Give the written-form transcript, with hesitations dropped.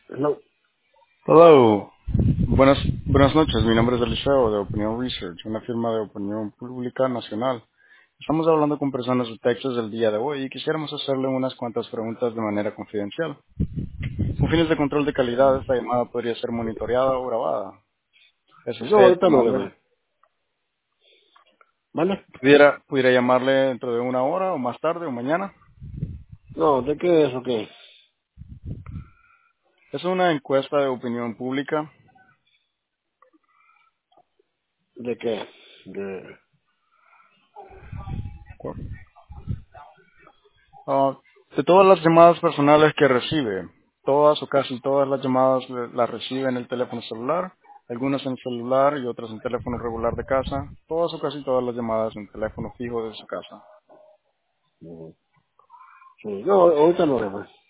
No, Hello. Buenas noches. Mi nombre es Eliseo de Opinion Research, una firma de opinión pública nacional. Estamos hablando con personas de Texas el día de hoy y quisiéramos hacerle unas cuantas preguntas de manera confidencial. Con fines de control de calidad, esta llamada podría ser monitoreada o grabada. ¿Es no, usted ahorita no, amable? bebé. ¿Vale? ¿Pudiera llamarle dentro de una hora o más tarde o mañana? No, ¿de qué es o qué? Es una encuesta de opinión pública. ¿De qué? De... Ah, de todas las llamadas personales que recibe, todas o casi todas las llamadas las recibe en el teléfono celular, algunas en celular y otras en teléfono regular de casa, todas o casi todas las llamadas en teléfono fijo de su casa. Sí, no, ahorita no, bebé.